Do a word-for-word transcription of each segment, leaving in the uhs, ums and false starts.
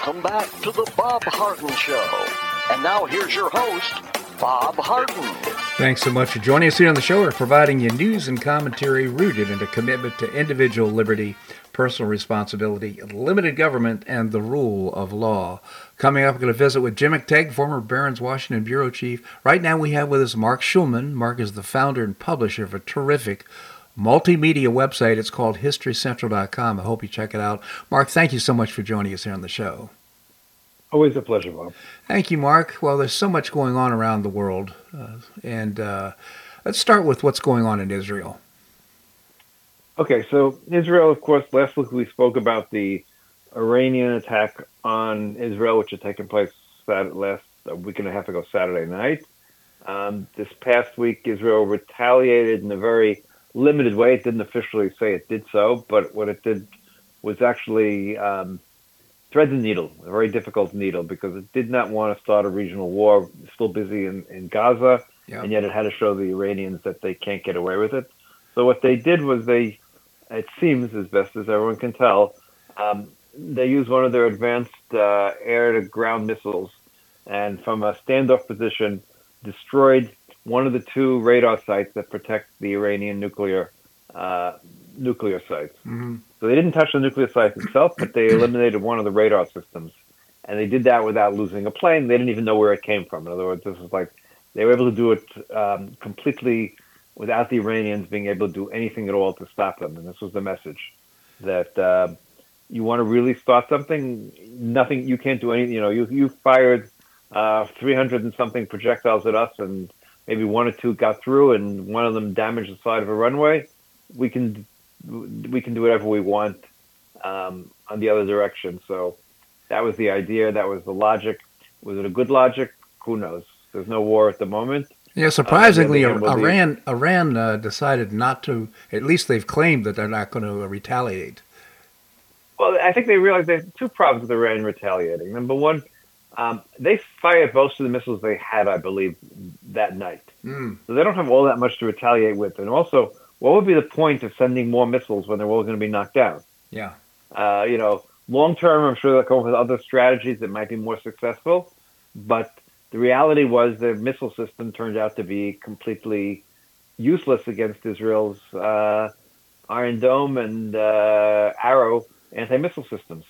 Welcome back to the Bob Harden Show. And now here's your host, Bob Harden. Thanks so much for joining us here on the show. We're providing you news and commentary rooted in a commitment to individual liberty, personal responsibility, limited government, and the rule of law. Coming up, we're going to visit with Jim McTague, former Barron's Washington Bureau Chief. Right now we have with us Mark Schulman. Mark is the founder and publisher of a terrific multimedia website. It's called history central dot com. I hope you check it out. Mark, thank you so much for joining us here on the show. Always a pleasure, Bob. Thank you, Mark. Well, there's so much going on around the world. Uh, and uh, let's start with what's going on in Israel. Okay, so Israel, of course, last week we spoke about the Iranian attack on Israel, which had taken place Saturday, last a week and a half ago, Saturday night. Um, this past week, Israel retaliated in a very limited way. It didn't officially say it did so, but what it did was actually um, thread the needle, a very difficult needle, because it did not want to start a regional war. It's still busy in, in Gaza, yeah. And yet it had to show the Iranians that they can't get away with it. So what they did was they, it seems, as best as everyone can tell, um, they used one of their advanced uh, air-to-ground missiles, and from a standoff position, destroyed one of the two radar sites that protect the Iranian nuclear uh, nuclear sites. Mm-hmm. So they didn't touch the nuclear site itself, but they eliminated one of the radar systems. And they did that without losing a plane. They didn't even know where it came from. In other words, this was like they were able to do it um, completely without the Iranians being able to do anything at all to stop them. And this was the message that uh, you want to really start something, nothing, you can't do anything. You know, you, you fired uh, three hundred and something projectiles at us, and maybe one or two got through, and one of them damaged the side of a runway. We can we can do whatever we want um, on the other direction. So that was the idea. That was the logic. Was it a good logic? Who knows? There's no war at the moment. Yeah, surprisingly, uh, Iran Iran uh, decided not to. At least they've claimed that they're not going to retaliate. Well, I think they realized there's two problems with Iran retaliating. Number one, um, they fired most of the missiles they had, I believe, that night. Mm. So they don't have all that much to retaliate with. And also, what would be the point of sending more missiles when they're all going to be knocked down? Yeah. Uh, you know, long term, I'm sure they'll come up with other strategies that might be more successful. But the reality was their missile system turned out to be completely useless against Israel's uh, Iron Dome and uh, Arrow anti-missile systems.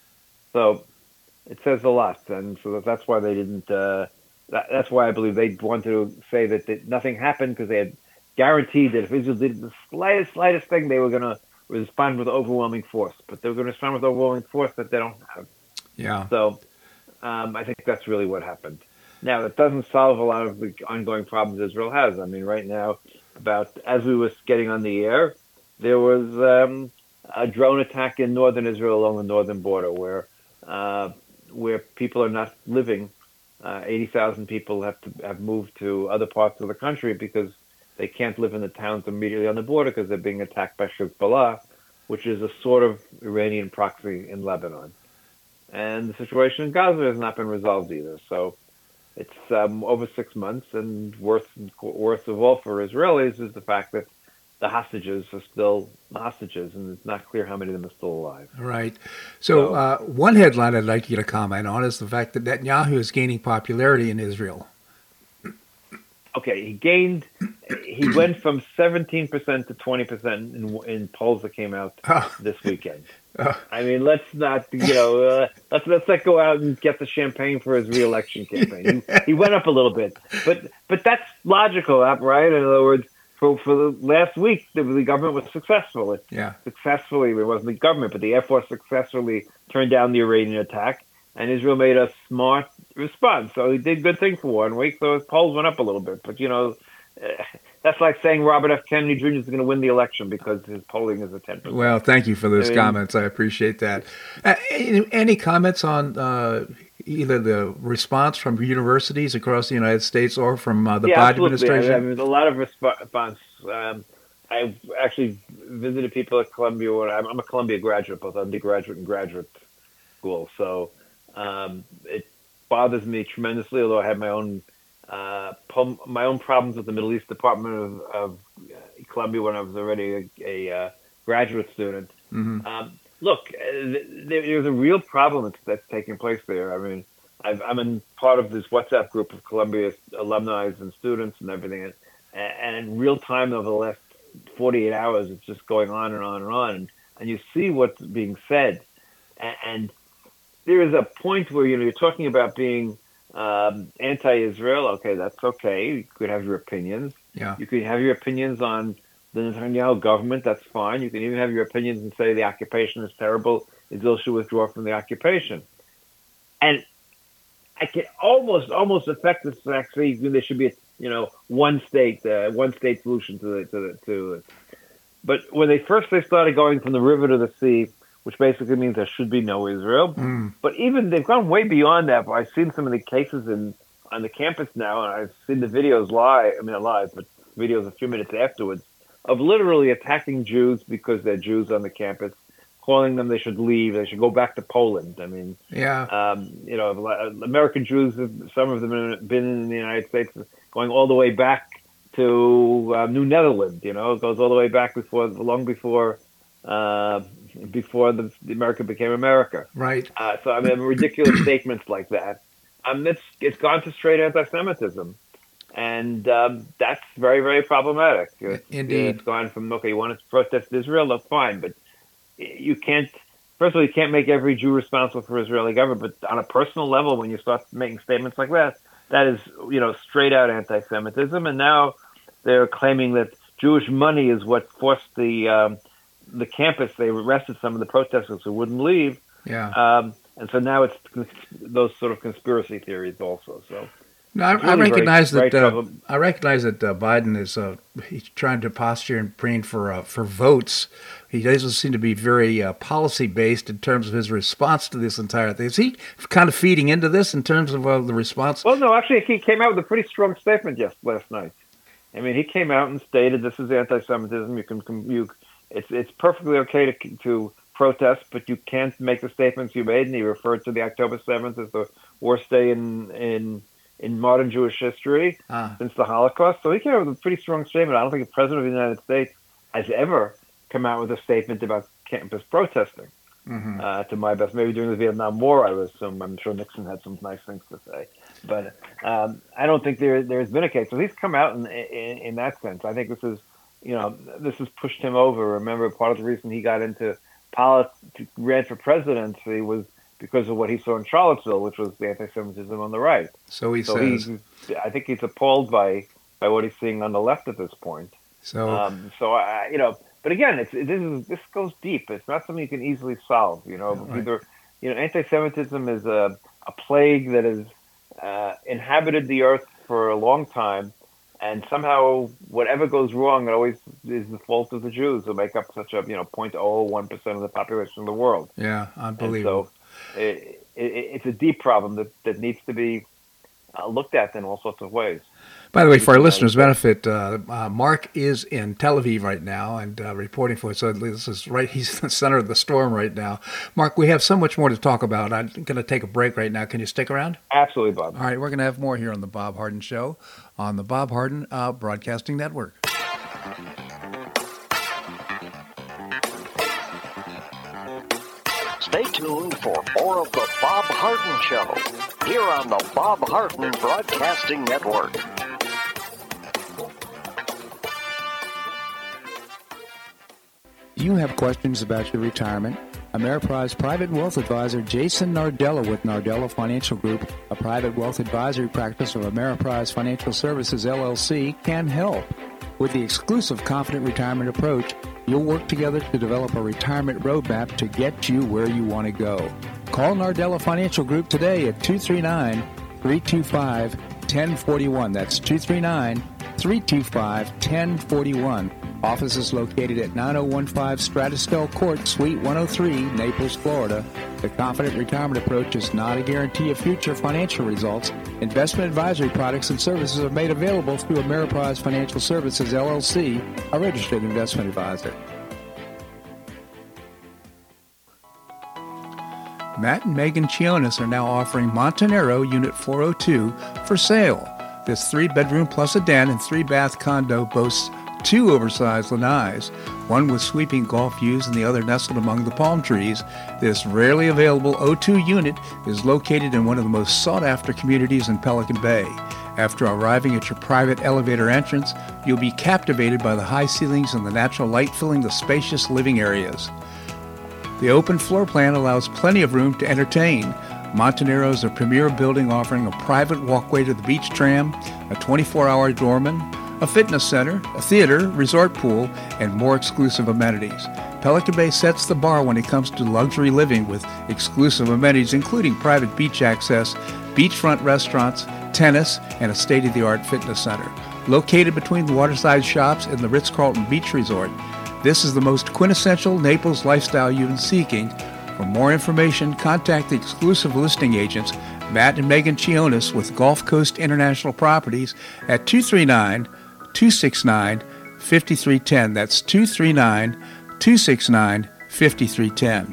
So it says a lot. And so that's why they didn't, uh, that, that's why I believe they wanted to say that, that nothing happened, because they had guaranteed that if Israel did the slightest, slightest thing, they were going to respond with overwhelming force. But they were going to respond with overwhelming force that they don't have. Yeah. So um, I think that's really what happened. Now, it doesn't solve a lot of the ongoing problems Israel has. I mean, right now, about as we were getting on the air, there was um, a drone attack in northern Israel along the northern border, where uh, where people are not living. Uh, eighty thousand people have to have moved to other parts of the country because they can't live in the towns immediately on the border because they're being attacked by Hezbollah, which is a sort of Iranian proxy in Lebanon. And the situation in Gaza has not been resolved either. So it's um, over six months, and worst, worst of all for Israelis is the fact that the hostages are still hostages, and it's not clear how many of them are still alive. Right. So, so uh, one headline I'd like you to comment on is the fact that Netanyahu is gaining popularity in Israel. Okay, he gained, he went from seventeen percent to twenty percent in, in polls that came out oh. this weekend. Oh. I mean, let's not, you know, uh, let's let's not go out and get the champagne for his re-election campaign. He, he went up a little bit, but but that's logical, right? In other words, for for the last week, the, the government was successful. It yeah. Successfully, it wasn't the government, but the Air Force successfully turned down the Iranian attack, and Israel made a smart response. So he did good thing for one week, so his polls went up a little bit. But, you know, uh, that's like saying Robert F. Kennedy Junior is going to win the election because his polling is at ten percent. Well, thank you for those I mean, comments. I appreciate that. Uh, any, any comments on uh, either the response from universities across the United States or from uh, the yeah, Biden absolutely. administration? I mean, there's a lot of response. Um, I've actually visited people at Columbia. I'm a Columbia graduate, both undergraduate and graduate school. So um, it bothers me tremendously, although I have my own uh, pom- my own problems with the Middle East Department of, of Columbia when I was already a, a uh, graduate student. Mm-hmm. Um, look, uh, there's a real problem that's taking place there. I mean, I've, I'm in part of this WhatsApp group of Columbia alumni and students and everything, and, and in real time over the last forty-eight hours, it's just going on and on and on, and, and you see what's being said, and, and there is a point where you know you're talking about being um, anti-Israel. Okay, that's okay. You could have your opinions. Yeah. You could have your opinions on the Netanyahu government. That's fine. You can even have your opinions and say the occupation is terrible. Israel should withdraw from the occupation. And I can almost almost affect this. Actually, there should be a you know one state uh, one state solution to the, to the, to it. But when they first they started going from the river to the sea, which basically means there should be no Israel. Mm. But even they've gone way beyond that. But I've seen some of the cases in on the campus now, and I've seen the videos live. I mean, not live, but videos a few minutes afterwards of literally attacking Jews because they're Jews on the campus, calling them they should leave, they should go back to Poland. I mean, yeah, um, you know, American Jews, some of them have been in the United States, going all the way back to uh, New Netherlands. You know, it goes all the way back before, long before, uh, before the, the America became America. Right. Uh, so I mean, ridiculous statements like that. Um, it's it's gone to straight anti-Semitism. And um, that's very, very problematic. It's, Indeed. It's gone from, okay, you want to protest Israel? That's fine. But you can't, first of all, you can't make every Jew responsible for Israeli government. But on a personal level, when you start making statements like that, that is, you know, straight out anti-Semitism. And now they're claiming that Jewish money is what forced the um, the campus. They arrested some of the protesters who wouldn't leave. Yeah. Um, and so now it's those sort of conspiracy theories also. So. No, I, Really I recognize very, that. very Uh, I recognize that uh, Biden is uh, he's trying to posture and praying for uh, for votes. He doesn't seem to be very uh, policy based in terms of his response to this entire thing. Is he kind of feeding into this in terms of uh, the response? Well, no, actually, he came out with a pretty strong statement just last night. I mean, he came out and stated this is anti-Semitism. You can you it's it's perfectly okay to to protest, but you can't make the statements you made. And he referred to the October seventh as the worst day in in. in modern Jewish history ah. since the Holocaust. So he came out with a pretty strong statement. I don't think the President of the United States has ever come out with a statement about campus protesting, mm-hmm. uh, to my best. Maybe during the Vietnam War, I would assume. I'm sure Nixon had some nice things to say. But um, I don't think there there's been a case. So he's come out in, in, in that sense. I think this is, you know, this has pushed him over. Remember, part of the reason he got into politics, ran for presidency was because of what he saw in Charlottesville, which was the anti-Semitism on the right. So he so says. He, I think he's appalled by, by what he's seeing on the left at this point. So, um, so I, you know, but again, it's, it, this is this goes deep. It's not something you can easily solve. You know, right. either you know, anti-Semitism is a, a plague that has uh, inhabited the earth for a long time, and somehow whatever goes wrong, it always is the fault of the Jews, who make up such a you know zero point zero one percent of the population of the world. Yeah, unbelievable. And so it, it, it's a deep problem that, that needs to be uh, looked at in all sorts of ways. By the way, for our listeners' benefit, uh, uh, Mark is in Tel Aviv right now and uh, reporting for us. So this is right; he's in the center of the storm right now. Mark, we have so much more to talk about. I'm going to take a break right now. Can you stick around? Absolutely, Bob. All right, we're going to have more here on the Bob Harden Show on the Bob Harden uh, Broadcasting Network. Stay tuned for more of the Bob Harden Show here on the Bob Harden Broadcasting Network. Do you have questions about your retirement? Ameriprise Private Wealth Advisor Jason Nardella with Nardella Financial Group, a private wealth advisory practice of Ameriprise Financial Services, L L C, can help. With the exclusive Confident Retirement approach, you'll work together to develop a retirement roadmap to get you where you want to go. Call Nardella Financial Group today at two three nine, three two five, one zero four one. That's two three nine, three two five, one zero four one. Office is located at nine oh one five Stratusdale Court, Suite one oh three, Naples, Florida. The Confident Retirement approach is not a guarantee of future financial results. Investment advisory products and services are made available through Ameriprise Financial Services, L L C, a registered investment advisor. Matt and Megan Chionis are now offering Montanero Unit four oh two for sale. This three-bedroom plus a den and three-bath condo boasts two oversized lanais. one with sweeping Gulf views and the other nestled among the palm trees. This rarely available O two unit is located in one of the most sought-after communities in Pelican Bay. After arriving at your private elevator entrance, you'll be captivated by the high ceilings and the natural light filling the spacious living areas. The open floor plan allows plenty of room to entertain. Montanero is a premier building offering a private walkway to the beach tram, a twenty-four hour doorman, a fitness center, a theater, resort pool, and more exclusive amenities. Pelican Bay sets the bar when it comes to luxury living with exclusive amenities including private beach access, beachfront restaurants, tennis, and a state-of-the-art fitness center. Located between the waterside shops and the Ritz-Carlton Beach Resort, this is the most quintessential Naples lifestyle you've been seeking. For more information, contact the exclusive listing agents, Matt and Megan Chionis with Gulf Coast International Properties at two three nine, two six nine, five three one zero. That's two three nine, two six nine, five three one zero.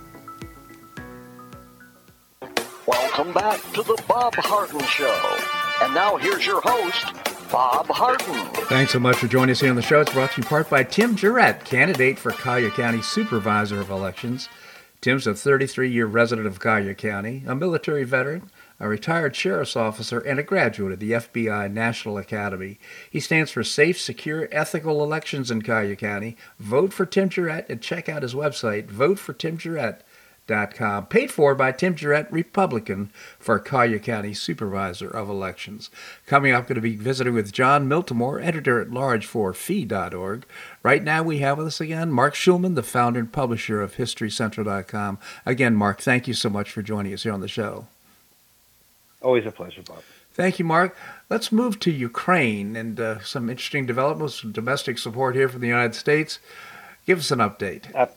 Welcome back to the Bob Harden Show. And now here's your host, Bob Harden. Thanks so much for joining us here on the show. It's brought to you in part by Tim Jarrett, candidate for Collier County Supervisor of Elections. Tim's a thirty-three year resident of Collier County, a military veteran, a retired sheriff's officer, and a graduate of the F B I National Academy. He stands for safe, secure, ethical elections in Collier County. Vote for Tim Jarrett and check out his website, vote for tim jarrett dot com. Paid for by Tim Jarrett, Republican, for Collier County Supervisor of Elections. Coming up, going to be visiting with John Miltimore, editor-at-large for fee dot org. Right now we have with us again Mark Schulman, the founder and publisher of history central dot com. Again, Mark, thank you so much for joining us here on the show. Always a pleasure, Bob. Thank you, Mark. Let's move to Ukraine and uh, some interesting developments, some domestic support here from the United States. Give us an update. Uh,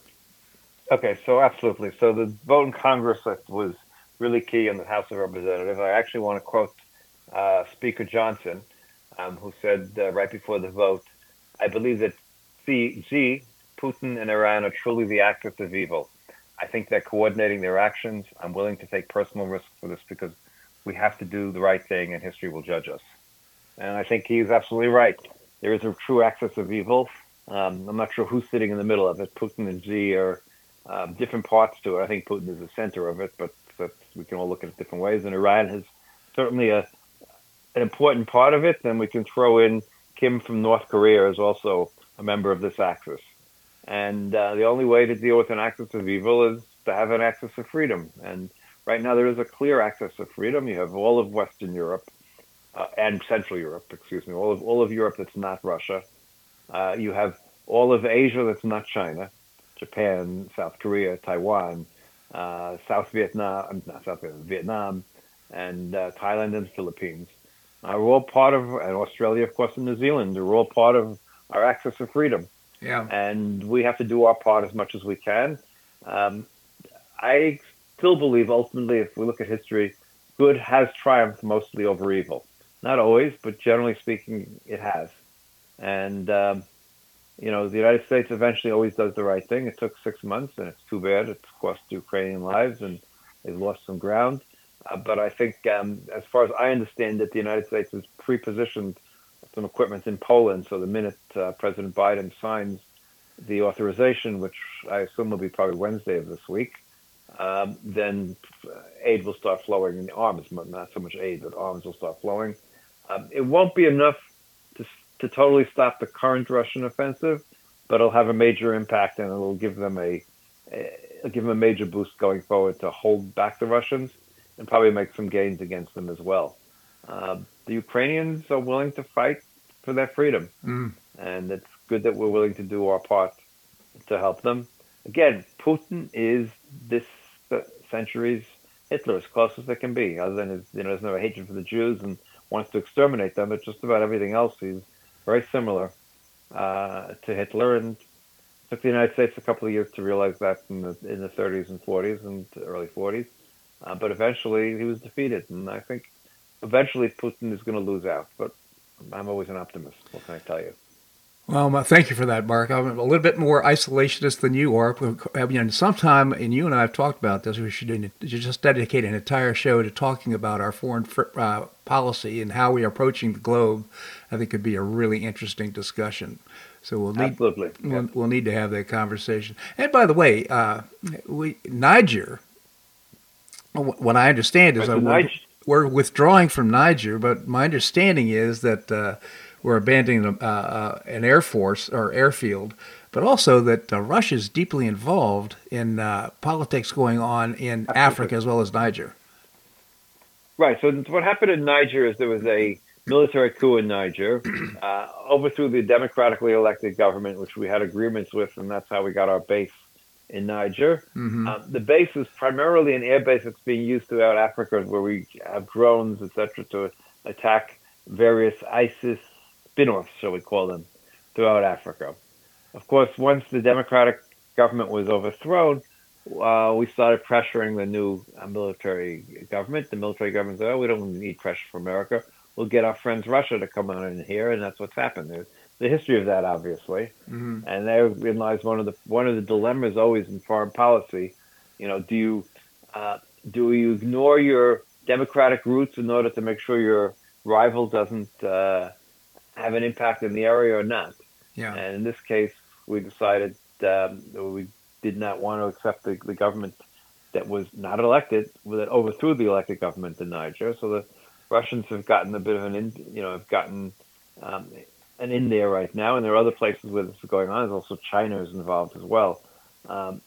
okay, so absolutely. So the vote in Congress was really key in the House of Representatives. I actually want to quote uh, Speaker Johnson, um, who said uh, right before the vote, I believe that Xi, Putin, and Iran are truly the actors of evil. I think they're coordinating their actions. I'm willing to take personal risks for this because we have to do the right thing and history will judge us. And I think he's absolutely right. There is a true axis of evil. Um, I'm not sure who's sitting in the middle of it. Putin and Xi are um, different parts to it. I think Putin is the center of it, but that's, we can all look at it different ways. And Iran is certainly a, an important part of it. Then we can throw in Kim from North Korea as also a member of this axis. And uh, the only way to deal with an axis of evil is to have an axis of freedom. And right now there is a clear axis of freedom. You have all of Western Europe uh, and Central Europe, excuse me, all of all of Europe that's not Russia. Uh, you have all of Asia that's not China, Japan, South Korea, Taiwan, uh, South Vietnam, not South Vietnam, Vietnam, and uh, Thailand and the Philippines. Uh, we're all part of, and Australia, of course, and New Zealand. We're all part of our axis of freedom. Yeah. And we have to do our part as much as we can. Um, I still believe, ultimately, if we look at history, good has triumphed mostly over evil. Not always, but generally speaking, it has. And, um, you know, the United States eventually always does the right thing. It took six months, and it's too bad. It's cost Ukrainian lives, and they've lost some ground. Uh, but I think, um, as far as I understand it, the United States has pre-positioned some equipment in Poland. So the minute uh, President Biden signs the authorization, which I assume will be probably Wednesday of this week, um, then aid will start flowing in the arms. Not so much aid, but arms will start flowing. Um, it won't be enough to to totally stop the current Russian offensive, but it'll have a major impact, and it'll give them a, a it'll give them a major boost going forward to hold back the Russians and probably make some gains against them as well. Uh, the Ukrainians are willing to fight for their freedom, Mm. and it's good that we're willing to do our part to help them. Again, Putin is this century's Hitler, as close as they can be, other than his, you know, there's no hatred for the Jews and wants to exterminate them, but just about everything else, he's very similar uh, to Hitler, and it took the United States a couple of years to realize that in the, in the thirties and forties and early forties, uh, but eventually he was defeated, and I think eventually Putin is going to lose out, but I'm always an optimist. What can I tell you? Well, thank you for that, Mark. I'm a little bit more isolationist than you are. I mean, sometime, and you and I have talked about this, we should just dedicate an entire show to talking about our foreign uh, policy and how we are approaching the globe. I think it could be a really interesting discussion. So we'll need Absolutely. we'll, Yeah. we'll need to have that conversation. And by the way, uh, we Niger. What I understand is Right, so uh, we're, Niger- we're withdrawing from Niger, but my understanding is that uh, we're abandoning uh, uh, an air force or airfield, but also that uh, Russia is deeply involved in uh, politics going on in Absolutely. Africa as well as Niger. Right. So what happened in Niger is there was a military coup in Niger, uh, overthrew the democratically elected government, which we had agreements with, and that's how we got our base in Niger. Mm-hmm. Uh, the base is primarily an air base that's being used throughout Africa, where we have drones, et cetera, to attack various ISIS spin-offs, shall we call them, throughout Africa. Of course, once the democratic government was overthrown, uh, we started pressuring the new uh, military government. The military government said, oh, we don't need pressure from America. We'll get our friends Russia to come on in here, and that's what's happened. There's the history of that, obviously. Mm-hmm. And therein lies one of the one of the dilemmas always in foreign policy. You know, do you uh, do you ignore your democratic roots in order to make sure your rival doesn't uh, have an impact in the area or not? Yeah. And in this case, we decided um, that we did not want to accept the, the government that was not elected, that overthrew the elected government in Niger. So the Russians have gotten a bit of an, in, you know, have gotten um, an in there right now, and there are other places where this is going on. There's also China is involved as well. Um,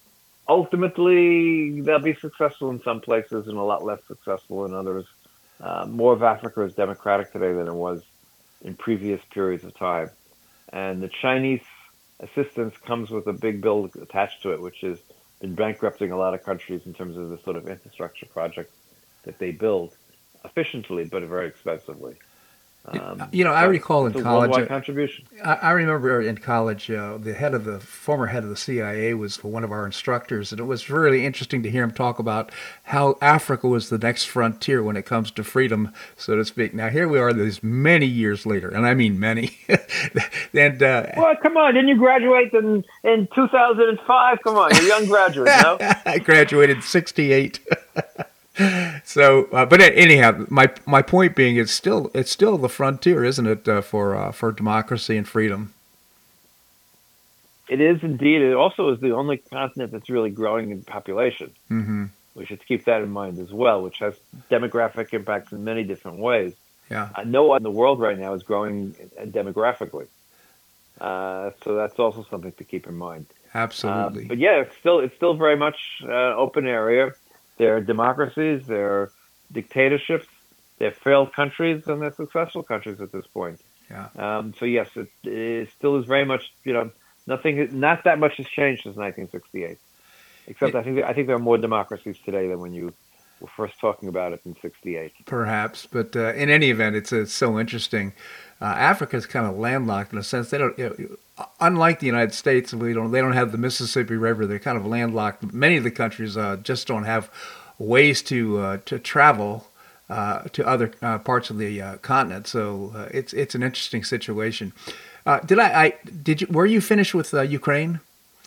ultimately, they'll be successful in some places and a lot less successful in others. Uh, more of Africa is democratic today than it was in previous periods of time. And the Chinese assistance comes with a big bill attached to it, which has been bankrupting a lot of countries in terms of the sort of infrastructure projects that they build efficiently but very expensively. Um, You know, I so recall in it's a college. worldwide uh, contribution. I, I remember in college, uh, the head of the former head of the C I A was one of our instructors, and it was really interesting to hear him talk about how Africa was the next frontier when it comes to freedom, so to speak. Now here we are, these many years later, and I mean many. and uh, Well, come on! Didn't you graduate in in two thousand five? Come on, you're a young graduate, no? I graduated in sixty-eight. So, uh, but anyhow, my my point being, it's still it's still the frontier, isn't it, uh, for uh, for democracy and freedom? It is indeed. It also is the only continent that's really growing in population. Mm-hmm. We should keep that in mind as well, which has demographic impacts in many different ways. Yeah. Uh, no one in the world right now is growing demographically, uh, so that's also something to keep in mind. Absolutely. Uh, but yeah, it's still it's still very much uh, open area. There are democracies, there are dictatorships, there are failed countries, and there are successful countries at this point. Yeah. Um, so yes, it, it still is very much, you know, nothing, not that much has changed since nineteen sixty-eight. Except It- I think I think there are more democracies today than when you were first talking about it in sixty-eight. Perhaps, but uh, in any event, it's, it's so interesting. Uh, Africa is kind of landlocked in a sense. They don't, you know, unlike the United States, we don't. They don't have the Mississippi River. They're kind of landlocked. Many of the countries uh, just don't have ways to uh, to travel uh, to other uh, parts of the uh, continent. So uh, it's it's an interesting situation. Uh, did I, I? Did you? Were you finished with uh, Ukraine?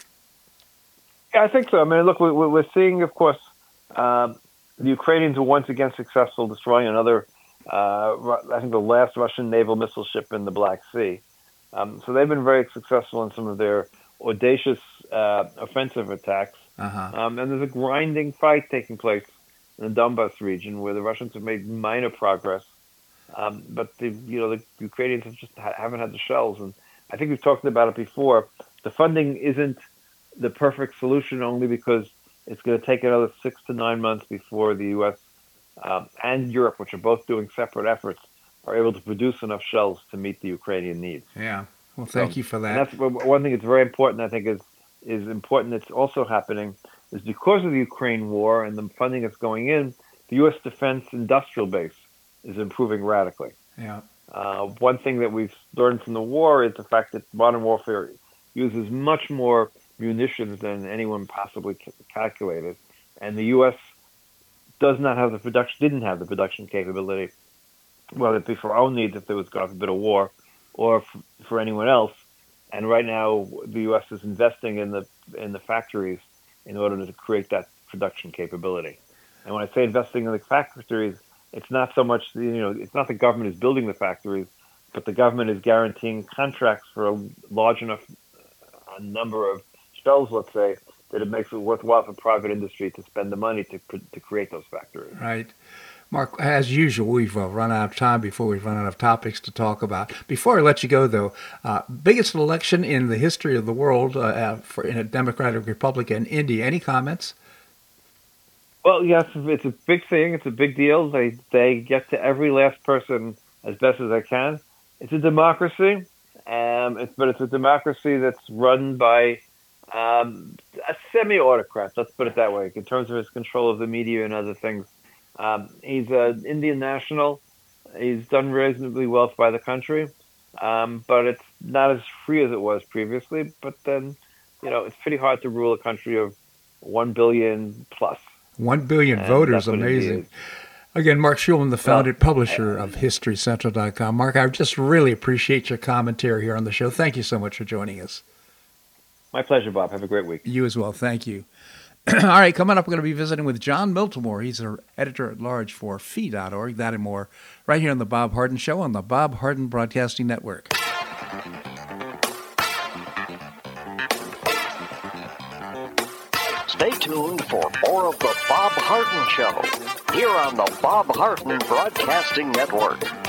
Yeah, I think so. I mean, look, we, we- we're seeing, of course, um, the Ukrainians were once again successful destroying another, uh, Ru- I think the last Russian naval missile ship in the Black Sea. Um, so they've been very successful in some of their audacious uh, offensive attacks. Uh-huh. Um, and there's a grinding fight taking place in the Donbas region where the Russians have made minor progress. Um, but the you know the Ukrainians have just ha- haven't had the shells, and I think we've talked about it before. The funding isn't the perfect solution only because it's going to take another six to nine months before the U S um, and Europe, which are both doing separate efforts, are able to produce enough shells to meet the Ukrainian needs. Yeah. Well, thank So- you for And that. that's one one thing that's very important. I think is is important. That's also happening is because of the Ukraine war and the funding that's going in. The U S defense industrial base is improving radically. Yeah. Uh, one thing that we've learned from the war is the fact that modern warfare uses much more munitions than anyone possibly c- calculated, and the U S does not have the production, didn't have the production capability, whether it be for our own needs if there was going to be a bit of war, or f- for anyone else. And right now, the U S is investing in the in the factories in order to create that production capability. And when I say investing in the factories, it's not so much the, you know it's not the government is building the factories. but the government is guaranteeing contracts for a large enough uh, number of shelves, let's say, that it makes it worthwhile for private industry to spend the money to to create those factories. Right. Mark, as usual, we've uh, run out of time before we've run out of topics to talk about. Before I let you go, though, uh, biggest election in the history of the world uh, for in a Democratic Republic in India. Any comments? Well, yes, it's a big thing. It's a big deal. They they get to every last person as best as they can. It's a democracy, um, it's, but it's a democracy that's run by um, a semi-autocrat. Let's put it that way, in terms of his control of the media and other things. Um, he's an Indian national. He's done reasonably well by the country, um, but it's not as free as it was previously. But then, you know, it's pretty hard to rule a country of one billion plus. One billion and voters, amazing. Again, Mark Schulman, the founded well, publisher of History Central dot com. Mark, I just really appreciate your commentary here on the show. Thank you so much for joining us. My pleasure, Bob. Have a great week. You as well. Thank you. All right, coming up, we're going to be visiting with John Miltimore. He's an editor-at-large for Fee dot org, that and more, right here on The Bob Harden Show on the Bob Harden Broadcasting Network. Stay tuned for more of The Bob Harden Show, here on the Bob Harden Broadcasting Network.